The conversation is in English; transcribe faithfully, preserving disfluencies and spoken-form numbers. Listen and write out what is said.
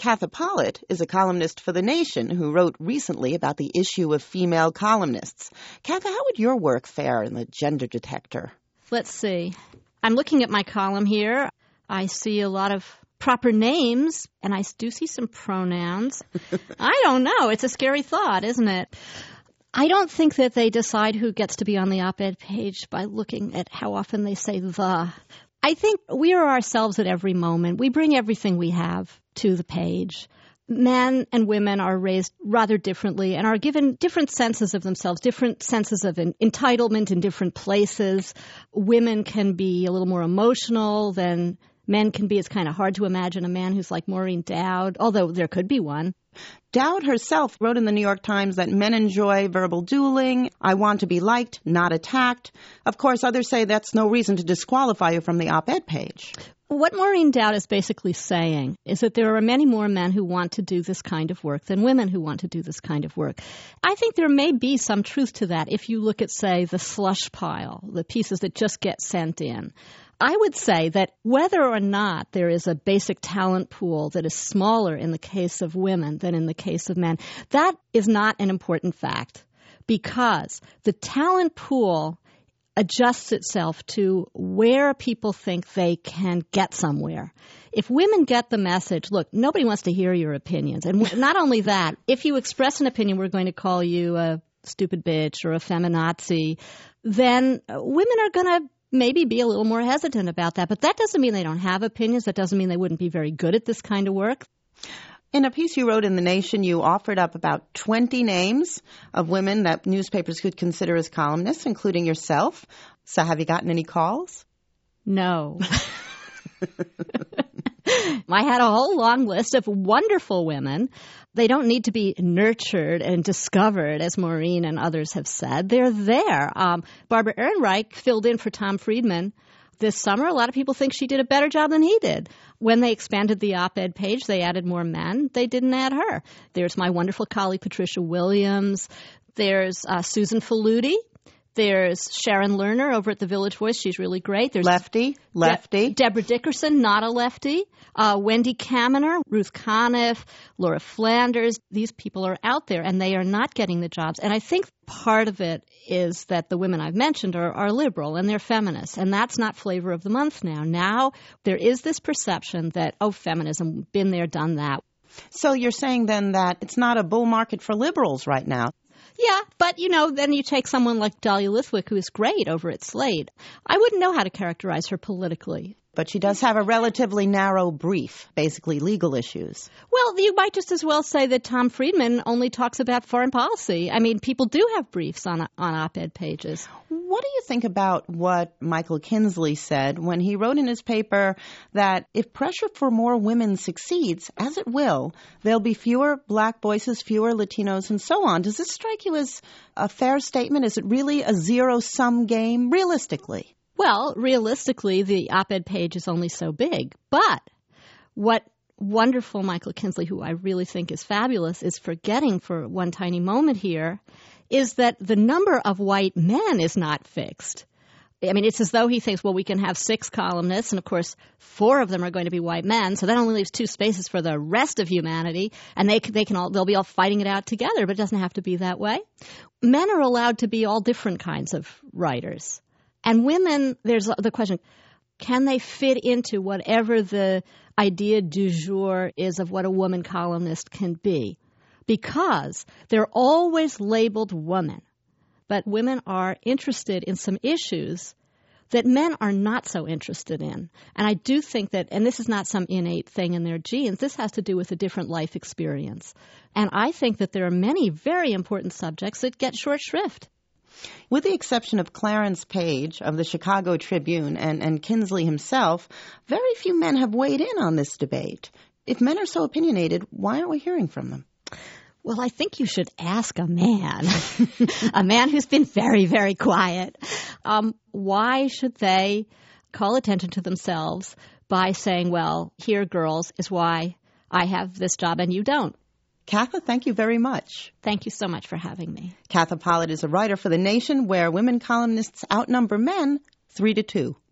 Katha Pollitt is a columnist for The Nation who wrote recently about the issue of female columnists. Katha, how would your work fare in the gender detector? Let's see. I'm looking at my column here. I see a lot of proper names, and I do see some pronouns. I don't know. It's a scary thought, isn't it? I don't think that they decide who gets to be on the op-ed page by looking at how often they say the. I think we are ourselves at every moment. We bring everything we have to the page. Men and women are raised rather differently and are given different senses of themselves, different senses of en- entitlement in different places. Women can be a little more emotional than men can be. It's kind of hard to imagine a man who's like Maureen Dowd, although there could be one. Dowd herself wrote in the New York Times that men enjoy verbal dueling. I want to be liked, not attacked. Of course, others say that's no reason to disqualify you from the op-ed page. What Maureen Dowd is basically saying is that there are many more men who want to do this kind of work than women who want to do this kind of work. I think there may be some truth to that if you look at, say, the slush pile, the pieces that just get sent in. I would say that whether or not there is a basic talent pool that is smaller in the case of women than in the case of men, that is not an important fact, because the talent pool adjusts itself to where people think they can get somewhere. If women get the message, look, nobody wants to hear your opinions. And not only that, if you express an opinion, we're going to call you a stupid bitch or a feminazi, then women are going to maybe be a little more hesitant about that. But that doesn't mean they don't have opinions. That doesn't mean they wouldn't be very good at this kind of work. In a piece you wrote in The Nation, you offered up about twenty names of women that newspapers could consider as columnists, including yourself. So have you gotten any calls? No. I had a whole long list of wonderful women. They don't need to be nurtured and discovered, as Maureen and others have said. They're there. Um, Barbara Ehrenreich filled in for Tom Friedman this summer. A lot of people think she did a better job than he did. When they expanded the op-ed page, they added more men. They didn't add her. There's my wonderful colleague, Patricia Williams. There's uh, Susan Faludi. There's Sharon Lerner over at the Village Voice. She's really great. There's lefty, lefty. De- Deborah Dickerson, not a lefty. Uh, Wendy Kaminer, Ruth Conniff, Laura Flanders. These people are out there, and they are not getting the jobs. And I think part of it is that the women I've mentioned are, are liberal, and they're feminists. And that's not flavor of the month now. Now there is this perception that, oh, feminism, been there, done that. So you're saying then that it's not a bull market for liberals right now? Yeah, but, you know, then you take someone like Dahlia Lithwick, who is great over at Slate. I wouldn't know how to characterize her politically. But she does have a relatively narrow brief, basically legal issues. Well, you might just as well say that Tom Friedman only talks about foreign policy. I mean, people do have briefs on on op-ed pages. What do you think about what Michael Kinsley said when he wrote in his paper that if pressure for more women succeeds, as it will, there'll be fewer black voices, fewer Latinos, and so on? Does this strike you as a fair statement? Is it really a zero-sum game, realistically? Well, realistically, the op-ed page is only so big. But what wonderful Michael Kinsley, who I really think is fabulous, is forgetting for one tiny moment here, is that the number of white men is not fixed. I mean, it's as though he thinks, well, we can have six columnists, and of course, four of them are going to be white men, so that only leaves two spaces for the rest of humanity, and they they can all they'll be all fighting it out together, but it doesn't have to be that way. Men are allowed to be all different kinds of writers. And women, there's the question, can they fit into whatever the idea du jour is of what a woman columnist can be? Because they're always labeled woman. But women are interested in some issues that men are not so interested in. And I do think that, and this is not some innate thing in their genes, this has to do with a different life experience. And I think that there are many very important subjects that get short shrift. With the exception of Clarence Page of the Chicago Tribune and, and Kinsley himself, very few men have weighed in on this debate. If men are so opinionated, why aren't we hearing from them? Well, I think you should ask a man, a man who's been very, very quiet. Um, why should they call attention to themselves by saying, well, here, girls, is why I have this job and you don't? Katha, thank you very much. Thank you so much for having me. Katha Pollitt is a writer for The Nation, where women columnists outnumber men three to two.